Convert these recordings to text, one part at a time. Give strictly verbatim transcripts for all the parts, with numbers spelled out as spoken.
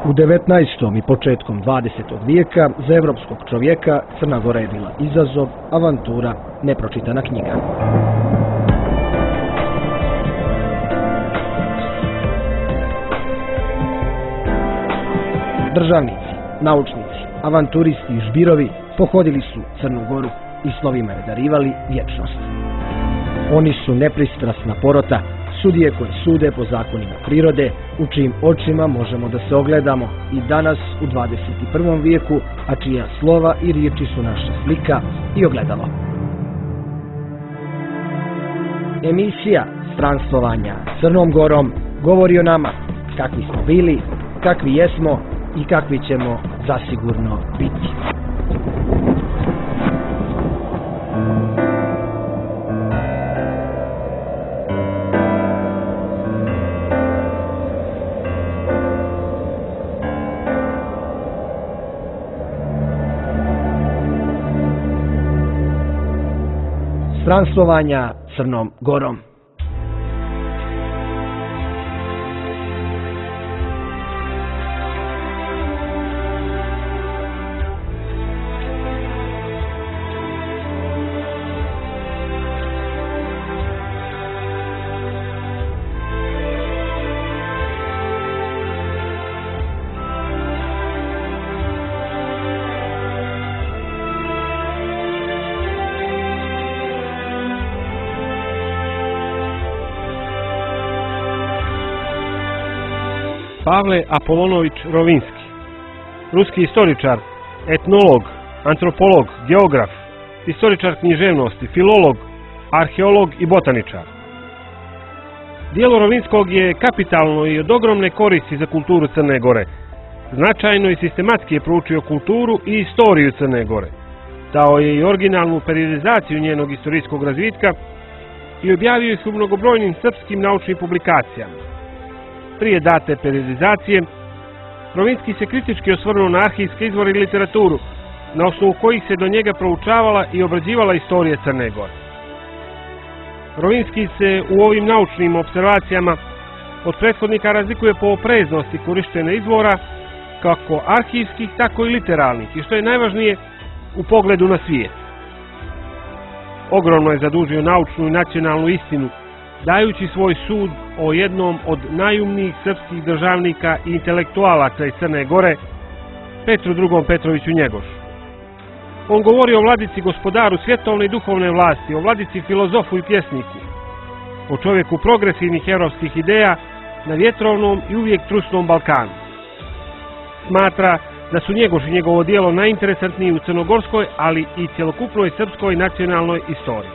U devetnaestom i početkom dvadesetog vijeka za evropskog čovjeka Crna Gora je bila izazov, avantura, nepročitana knjiga. Državnici, naučnici, avanturisti i žbirovi pohodili su Crnu Goru i slovima je darivali vječnost. Oni su nepristrasna porota, sudije koje sude po zakonima prirode, u čijim očima možemo da se ogledamo i danas u dvadeset i prvom vijeku, a čija slova i riječi su naša slika i ogledalo. Emisija Stranstvovanja Crnom Gorom govori o nama, kakvi smo bili, kakvi jesmo i kakvi ćemo zasigurno biti. Stranstvovanja Crnom Gorom. Pavle Apolonović Rovinski, ruski istoričar, etnolog, antropolog, geograf, istoričar književnosti, filolog, arheolog i botaničar. Djelo Rovinskog je kapitalno i od ogromne koristi za kulturu Crne Gore. Značajno i sistematski je proučio kulturu i istoriju Crne Gore. Dao je i originalnu periodizaciju njenog istorijskog razvitka i objavio ih u mnogobrojnim srpskim naučnim publikacijama. Prije date periodizacije, Rovinski se kritički osvrnuo na arhivske izvore i literaturu, na osnovu kojih se do njega proučavala i obrađivala istorija Crne Gore. Rovinski se u ovim naučnim observacijama od prethodnika razlikuje po opreznosti korištenja izvora, kako arhivskih, tako i literalnih, i što je najvažnije, u pogledu na svijet. Ogromno je zadužio naučnu i nacionalnu istinu, dajući svoj sud o jednom od najumnijih srpskih državnika i intelektualaca iz Crne Gore, Petru drugom Petroviću Njegošu. On govori o vladici gospodaru svjetovne i duhovne vlasti, o vladici filozofu i pjesniku, o čovjeku progresivnih europskih ideja na vjetrovnom i uvijek trusnom Balkanu. Smatra da su Njegoš i njegovo djelo najinteresantniji u crnogorskoj, ali i cjelokupnoj srpskoj nacionalnoj istoriji.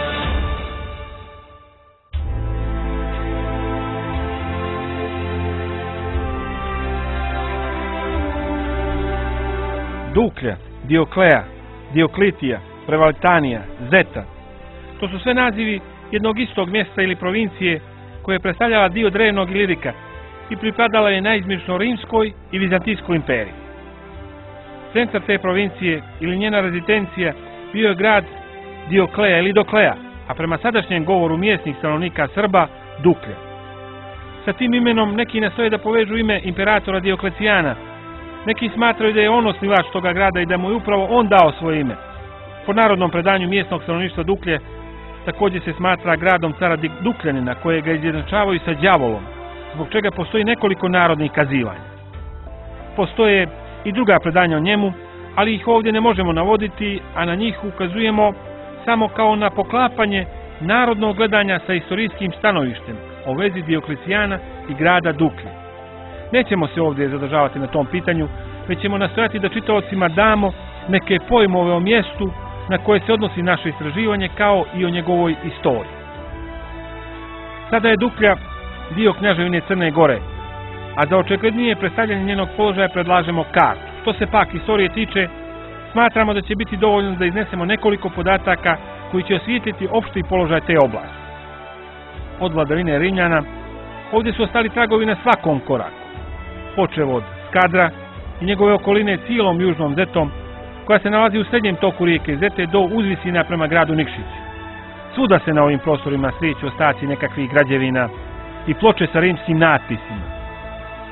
Duklja, Dioklea, Dioklitija, Prevalitanija, Zeta. To su sve nazivi jednog istog mjesta ili provincije koje je predstavljala dio drevnog Ilirika i pripadala je naizmjerično Rimskoj i Vizantijskoj imperiji. Centar te provincije ili njena rezidencija bio je grad Dioklea ili Doklea, a prema sadašnjem govoru mjesnih stanovnika Srba Duklja. Sa tim imenom neki nastoje da povežu ime imperatora Dioklecijana. Neki smatraju da je on osnivač toga grada i da mu je upravo on dao svoje ime. Po narodnom predanju mjesnog stanovništva Duklje također se smatra gradom cara Dukljanina, koje ga izjednačavaju sa đavolom, zbog čega postoji nekoliko narodnih kazivanja. Postoje i druga predanja o njemu, ali ih ovdje ne možemo navoditi, a na njih ukazujemo samo kao na poklapanje narodnog gledanja sa istorijskim stanovištem o vezi Dioklecijana i grada Duklje. Nećemo se ovdje zadržavati na tom pitanju, već ćemo nastojati da čitaocima damo neke pojmove o mjestu na koje se odnosi naše istraživanje, kao i o njegovoj istoriji. Sada je Duklja dio kneževine Crne Gore, a za očeklednije predstavljanje njenog položaja predlažemo kartu. Što se pak istorije tiče, smatramo da će biti dovoljno da iznesemo nekoliko podataka koji će osvijetliti opšti položaj te oblasti. Od vladavine Rimljana ovdje su ostali tragovi na svakom koraku, počev od Skadra i njegove okoline cijelom južnom Zetom, koja se nalazi u srednjem toku rijeke Zete do uzvisina prema gradu Nikšiću. Svuda se na ovim prostorima sreću ostaci nekakvih građevina i ploče sa rimskim natpisima.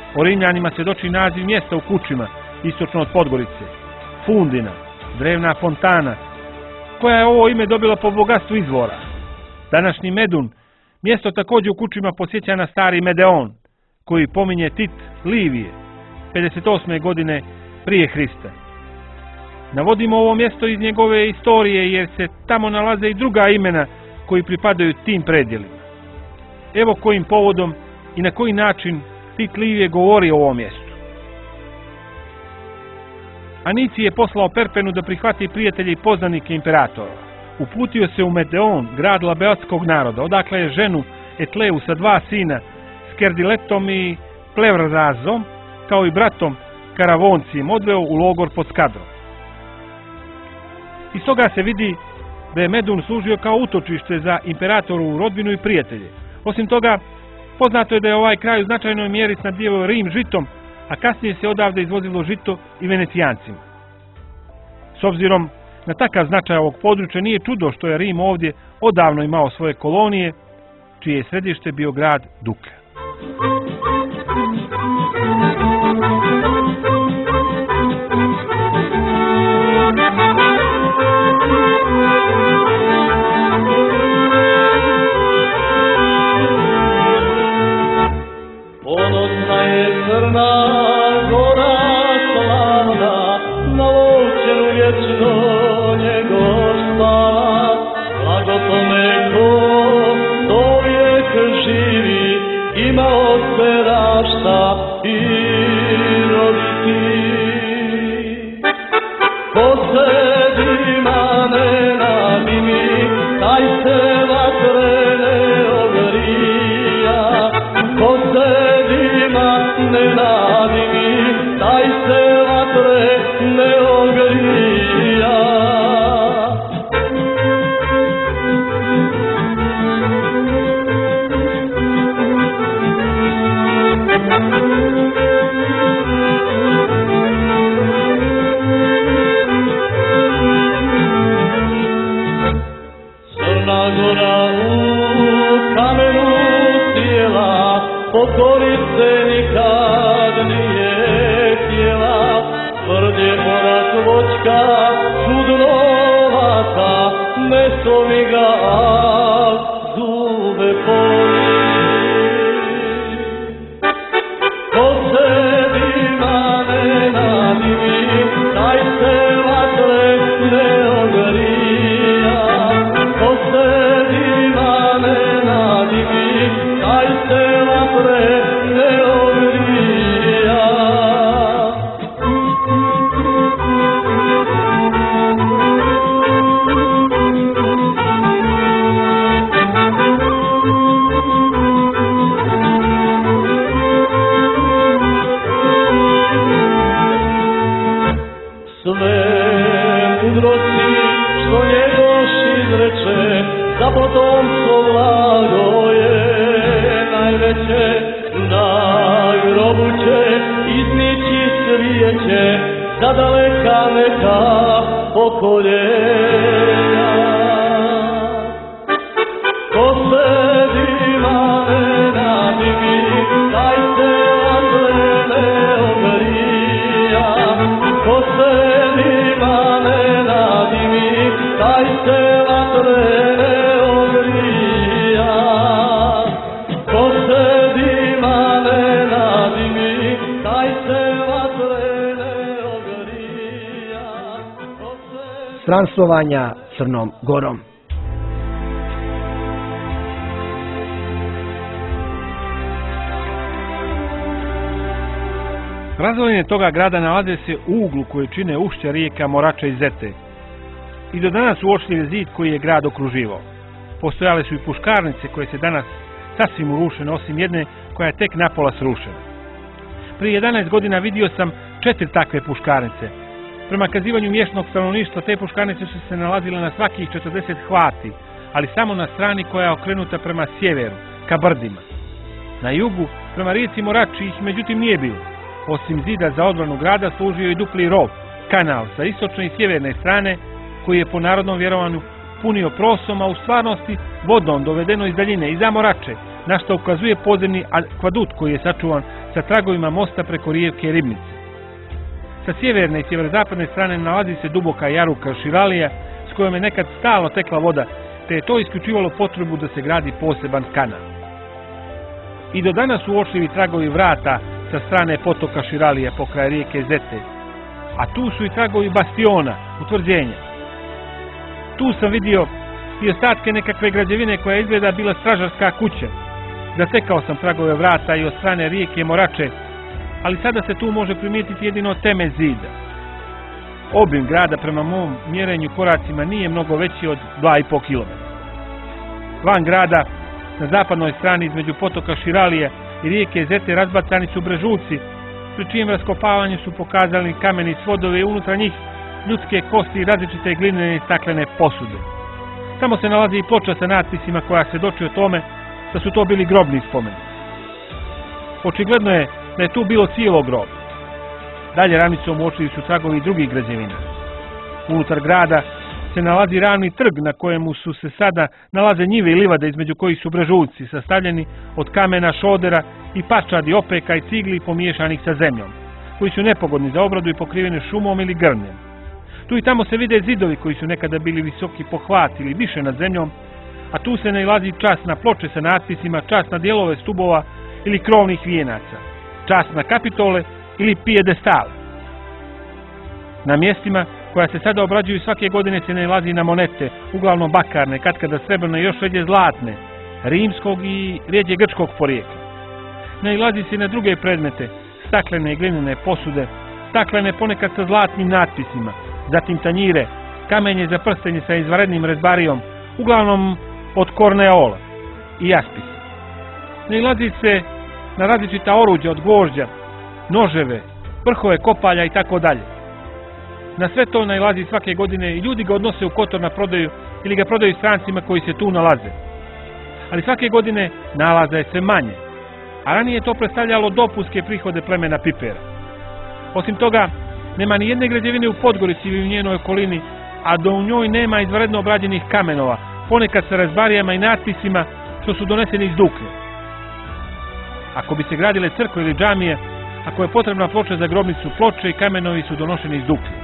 O Rimljanima svjedoči naziv mjesta u Kučima, istočno od Podgorice, Fundina, drevna fontana, koja je ovo ime dobila po bogatstvu izvora. Današnji Medun, mjesto također u Kučima podsjeća na stari Medeon, koji pominje Tit Livije, pedeset osme godine prije Hrista. Navodimo ovo mjesto iz njegove istorije jer se tamo nalaze i druga imena koji pripadaju tim predjelima. Evo kojim povodom i na koji način Tit Livije govori o ovom mjestu. Anici je poslao Perpenu da prihvati prijatelje i poznanike imperatora. Uputio se u Medeon, grad labeotskog naroda, odakle je ženu Etleu sa dva sina, Skerdiletom i Plevrazom, kao i bratom Karavoncijem, odveo u logor pod Skadrom. Iz toga se vidi da je Medun služio kao utočište za imperatorovu rodbinu i prijatelje. Osim toga, poznato je da je ovaj kraj u značajnoj mjeri snabdijevao Rim žitom, a kasnije se odavde izvozilo žito i Venecijancima. S obzirom na takav značaj ovog područja nije čudo što je Rim ovdje odavno imao svoje kolonije, čije je središte bio grad Duka. Ponosna je Crna Gora slavna, na Lovćenu vječno njegov slava. Blago tome ko do vijek živi, ima od se rašta i roditi. Ko se dima ne nadimi, taj se vatre ne ogrija. Ko se ne nadimi, taj se vatre ne ogrija. Crna Gora u kamenu sjela, pokorice nikad nije htjela, tvrđe orak voćka, čudnovata, meso mi ga, a zube poli. Ko se dima ne nadimi, taj se vatre ne ogrija. Ko se dima ne nadimi, taj se vatre ne ogrija. Sve mudrosti što njegoš izreče, za potomstvo blago je najveće. Na grobu će iznići svijeće, za daleka neka pokoljenja. Ko se dima ne nadimi, taj se vatre ne ogrija. Ko se dima ne nadimi, taj se vatre ne ogrija. Ko se dima ne nadimi, taj se vatre ne ogrija. Ko se... Stranstvovanja Crnom Gorom. Razvaline toga grada nalaze se u uglu koje čine ušća rijeka Morača i Zete. I do danas uočljiv je zid koji je grad okruživao. Postojale su i puškarnice koje se danas sasvim urušene, osim jedne koja je tek napola srušena. Prije jedanaest godina vidio sam četiri takve puškarnice. Prema kazivanju mješnog stanovništva te puškarnice su se nalazile na svakih četrdeset hvati, ali samo na strani koja je okrenuta prema sjeveru, ka brdima. Na jugu, prema rijeci Morači ih međutim nije bilo. Osim zida za odbranu grada služio i dupli rov, kanal sa istočne i sjeverne strane, koji je po narodnom vjerovanju punio prosom, a u stvarnosti vodom dovedeno iz daljine, iza Morače, na što ukazuje podzemni akvadut koji je sačuvan sa tragovima mosta preko rijeke Ribnice. Sa sjeverne i sjeverozapadne strane nalazi se duboka jaruka Širalija s kojom je nekad stalno tekla voda, te je to isključivalo potrebu da se gradi poseban kanal. I do danas su uočljivi tragovi vrata sa strane potoka Širalija pokraj rijeke Zete, a tu su i tragovi bastiona, utvrđenja. Tu sam vidio i ostatke nekakve građevine koja izgleda bila stražarska kuća. Zatekao sam tragove vrata i od strane rijeke Morače, ali sada se tu može primijetiti jedino temelj zida. Obim grada prema mom mjerenju koracima nije mnogo veći od dva i po kilometra. Van grada, na zapadnoj strani između potoka Širalija i rijeke Zete razbacani su brežuljci, pri čijem raskopavanju su pokazali kameni svodove i unutra njih ljudske kosti i različite glinene i staklene posude. Tamo se nalazi i ploča sa natpisima koja svjedoči o tome da su to bili grobni spomenici. Očigledno je da je tu bilo cijelo groblje. Dalje ravnicom uočili su tragovi drugih građevina. Unutar grada se nalazi ravni trg na kojemu su se sada nalaze njive i livade između kojih su brežuljci sastavljeni od kamena, šodera i pačadi, opeka i cigli pomiješanih sa zemljom, koji su nepogodni za obradu i pokriveni šumom ili grmljem. Tu i tamo se vide zidovi koji su nekada bili visoki po hvat ili više nad zemljom, a tu se nalazi čas na ploče sa natpisima, čas na dijelove stubova ili krovnih vijenaca, čas na kapitole ili pijedestale. Na mjestima koja se sada obrađuju svake godine se nalazi na monete, uglavnom bakarne, katkada srebrne i još rjeđe zlatne, rimskog i rjeđe grčkog porijekla. Nailazi se na druge predmete, staklene i glinene posude, staklene ponekad sa zlatnim natpisima, zatim tanjire, kamenje za prstenje sa izvanrednim rezbarijom, uglavnom od korneola i jaspisa. Nailazi se na različita oruđa od gvožđa, noževe, vrhove kopalja i tako dalje. Na sve to nailazi svake godine i ljudi ga odnose u Kotor na prodaju ili ga prodaju strancima koji se tu nalaze. Ali svake godine nalaza je sve manje, a ranije je to predstavljalo dopunske prihode plemena Pipera. Osim toga, nema ni jedne građevine u Podgorici ili u njenoj okolini, a do u njoj nema izvanredno obrađenih kamenova, ponekad sa rezbarijama i natpisima što su doneseni iz Duklje. Ako bi se gradile crkve ili džamije, ako je potrebna ploča za grobnicu, ploče i kamenovi su donošeni iz Duklje.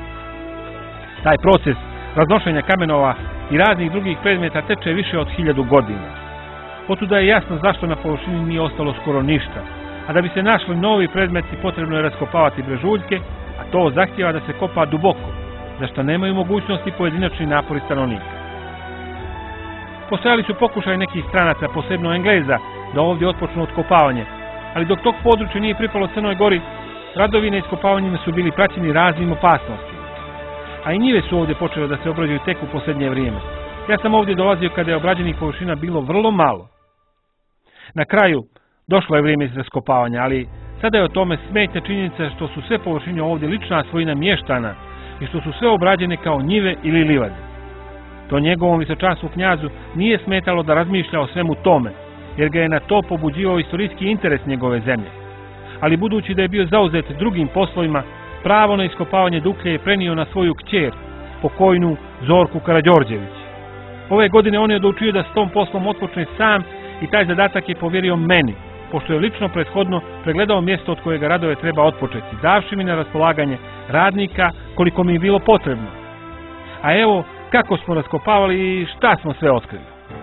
Taj proces raznošenja kamenova i raznih drugih predmeta teče više od hiljadu godina. Otuda je jasno zašto na površini nije ostalo skoro ništa, a da bi se našli novi predmeti potrebno je raskopavati brežuljke, a to zahtijeva da se kopa duboko, za što nemaju mogućnosti pojedinačni napori stanovnika. Postojali su pokušaj nekih stranaca, posebno Engleza, da ovdje otpočnu otkopavanje, ali dok tog područja nije pripalo Crnoj Gori, radovi na iskopavanjima su bili praćeni raznim opasnostima. A i njive su ovdje počele da se obrađuju tek u posljednje vrijeme. Ja sam ovdje dolazio kada je obrađenih površina bilo vrlo malo. Na kraju, došlo je vrijeme iz raskopavanja, ali sada je o tome smetnja činjenica što su sve površine ovdje lična svojina mještana i što su sve obrađene kao njive ili livade. To njegovom visočanstvu knjazu nije smetalo da razmišlja o svemu tome, jer ga je na to pobuđivao istorijski interes njegove zemlje. Ali budući da je bio zauzet drugim poslovima, pravo na iskopavanje Duklje je prenio na svoju kćer, pokojnu Zorku Karađorđević. Ove godine on je odlučio da s tom poslom otpočne sam i taj zadatak je povjerio meni, pošto je lično prethodno pregledao mjesto od kojega radove treba otpočeti, davši mi na raspolaganje radnika koliko mi je bilo potrebno. A evo kako smo raskopavali i šta smo sve otkrili.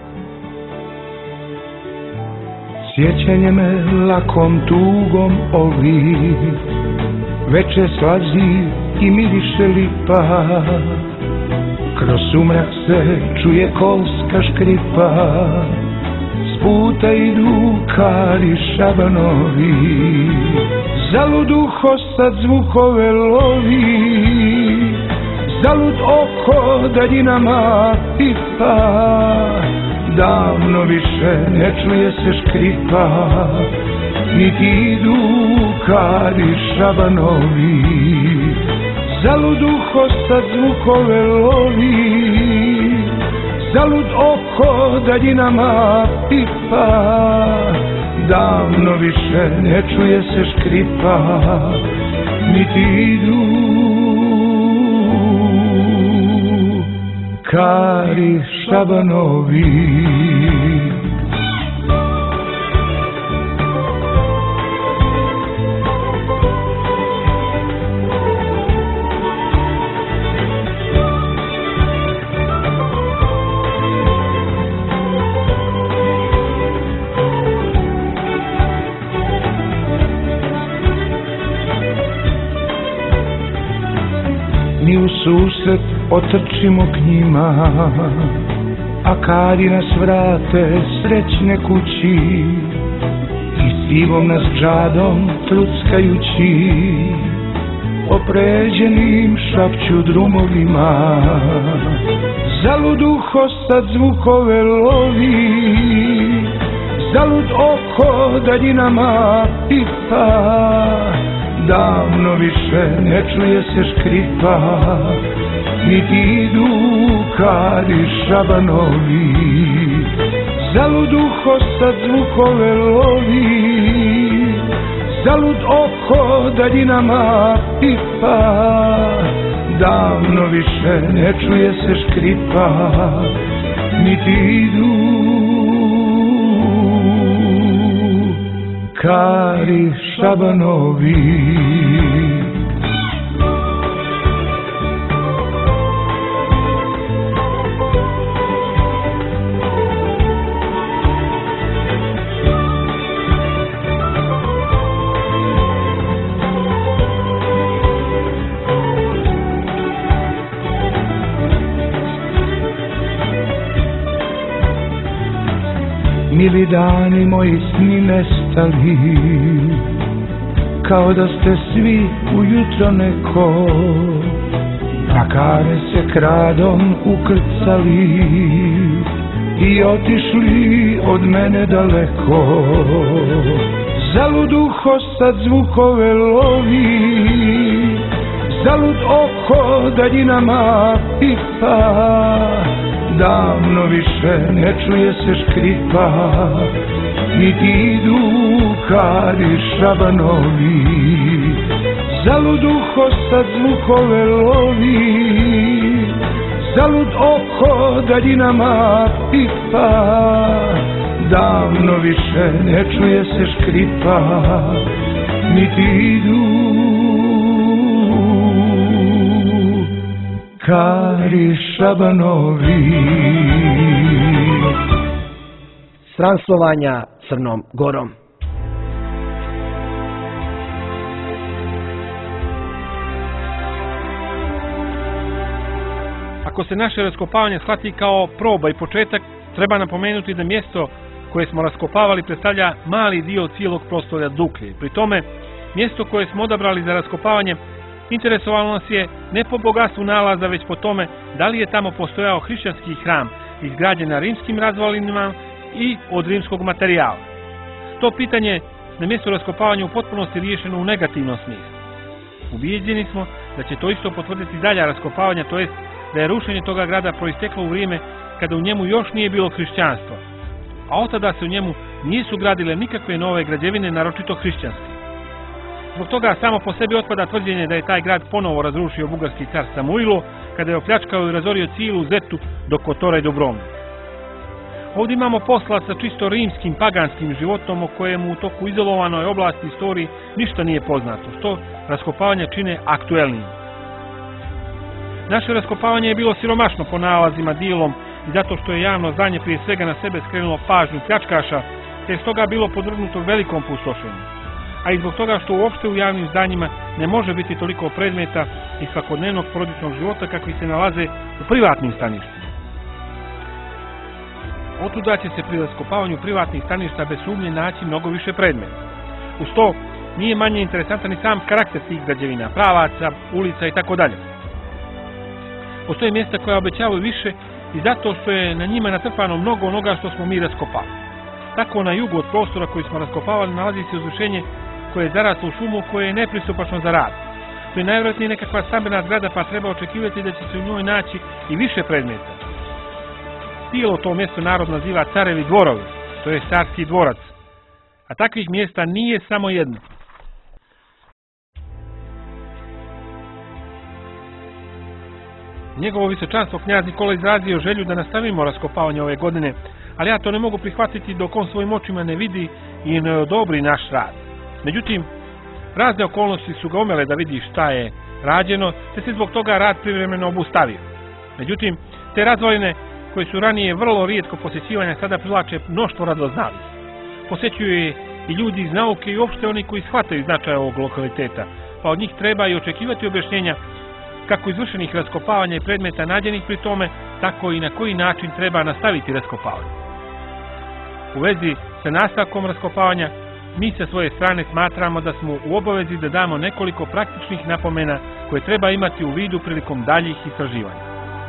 Sjećanje me lakom tugom ovi, veče slazi i miriše lipa, kroz sumrak se čuje kolska škripa, s puta idu kari šabanovi, zalud uho sad zvukove lovi, zalud oko daljinama pipa, davno više ne čuje se škripa, niti idu kari šabanovi, zalud uho sad zvukove lovi, zalud oko daljinama pipa, davno više ne čuje se škripa, niti idu kari šabanovi. susret otrčimo k njima, a kadi nas vrate srećne kući i sivom nas džadom truckajući opređenim šapću drumovima. Zaluduho sad zvukove lovi, zalud oko daljinama pipa, davno više ne čuje se škripa, niti idu kadi šabanovi. Zaluduho sad zvukove lovi, zalud oko daljinama pipa, davno više ne čuje se škripa, niti idu kadi šabanovi. Mili dani moji sni nestali, kao da ste svi ujutro neko na kare se kradom ukrcali i otišli od mene daleko. Zaluduho sad zvukove lovi, zalud oko daljinama pipa, davno više ne čuje se škripa, niti idu kadi šabanovi. Zaluduho sad zvukove lovi, zalud oko daljinama pipa, davno više ne čuje se škripa, niti idu kadi šabanovi. Stranslovanja Crnom Gorom. Ako se naše raskopavanje shvati kao proba i početak, treba napomenuti da mjesto koje smo raskopavali predstavlja mali dio cijelog prostora Duklje. Pri tome, mjesto koje smo odabrali za raskopavanje interesovalo nas je ne po bogatstvu nalaza, već po tome da li je tamo postojao hrišćanski hram izgrađen na rimskim razvalinama i od rimskog materijala. To pitanje na mjestu raskopavanja u potpunosti riješeno u negativnom smislu. Ubijeđeni smo da će to isto potvrditi dalja raskopavanja, to jest da je rušenje toga grada proisteklo u vrijeme kada u njemu još nije bilo hrišćanstva, a od tada se u njemu nisu gradile nikakve nove građevine, naročito hrišćanske. Zbog toga samo po sebi otpada tvrđenje da je taj grad ponovo razrušio bugarski car Samuilo kada je opljačkao i razorio cijelu Zetu do Kotora i Dubrovnika. Ovdje imamo posla sa čisto rimskim, paganskim životom o kojemu u toku izolovanoj oblasti istoriji ništa nije poznato, što raskopavanje čine aktuelnim. Naše raskopavanje je bilo siromašno po nalazima dijelom i zato što je javno zdanje prije svega na sebe skrenulo pažnju pljačkaša, te je stoga bilo podvrgnuto velikom pustošenju. A i zbog toga što uopšte u javnim zdanjima ne može biti toliko predmeta iz svakodnevnog porodičnog života kakvi se nalaze u privatnim staništima. Otuda će se pri raskopavanju privatnih staništa bez sumnje naći mnogo više predmeta. Uz to nije manje interesantan i sam karakter tih građevina, pravaca, ulica i tako dalje. Postoje mjesta koja obećavaju više i zato što je na njima natrpano mnogo onoga što smo mi raskopali. Tako na jugu od prostora koji smo raskopavali nalazi se uzvišenje koje je zaraslo u šumu koje je nepristupačno za rad. To je najvjerojatnije nekakva stambena zgrada, pa treba očekivati da će se u njoj naći i više predmeta. Cijelo to mjesto narod naziva carevi dvorovi, to je carski dvorac, a takvih mjesta nije samo jedno. Njegovo visočanstvo knjaz Nikola izrazio želju da nastavimo raskopavanje ove godine, ali ja to ne mogu prihvatiti dok on svojim očima ne vidi i ne odobri naš rad. Međutim, razne okolnosti su ga omele da vidi šta je rađeno, te se zbog toga rad privremeno obustavio. Međutim, te razvaline koje su ranije vrlo rijetko posjećivanja sada privlače mnoštvo radoznalih. Posjećuju je i ljudi iz nauke i uopšte oni koji shvataju značaj ovog lokaliteta, pa od njih treba i očekivati objašnjenja kako izvršenih raskopavanja i predmeta nađenih pri tome, tako i na koji način treba nastaviti raskopavanje. U vezi sa nastavkom raskopavanja, mi sa svoje strane smatramo da smo u obavezi da damo nekoliko praktičnih napomena koje treba imati u vidu prilikom daljih istraživanja.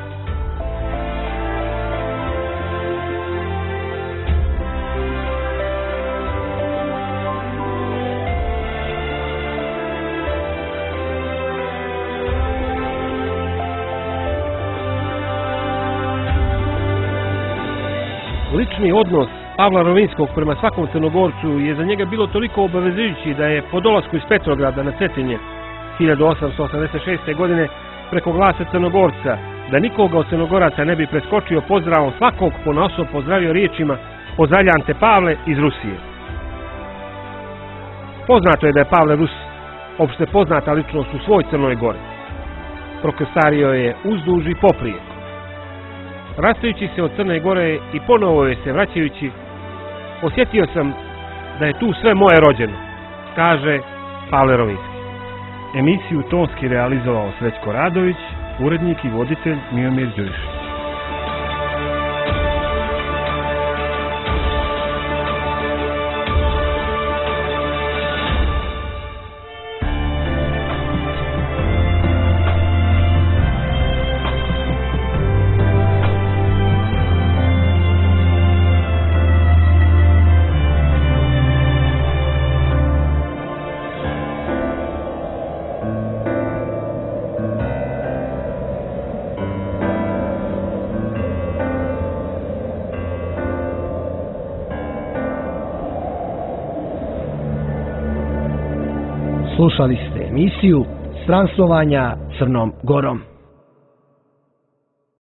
Lični odnos Pavla Rovinjskog prema svakom Crnogorcu je za njega bilo toliko obavezujući da je po dolasku iz Petrograda na Cetinje hiljadu osamsto osamdeset šeste. godine preko glasa Crnogorca da nikoga od Crnogoraca ne bi preskočio pozdravom, svakog ponaosob pozdravio riječima: "Pozdravljam te, Pavle, iz Rusije." Poznato je da je Pavle Rus opšte poznata ličnost u svoj Crnoj Gori. Prokrstario je uzduž i poprijeko. Rastajući se od Crne Gore i ponovo je se vraćajući, osjetio sam da je tu sve moje rođeno, kaže Pavle Rovinjski. Emisiju tonski realizovao Srećko Radović, urednik i voditelj Miomir Đurišić. Slušali ste emisiju Stranslovanja Crnom Gorom.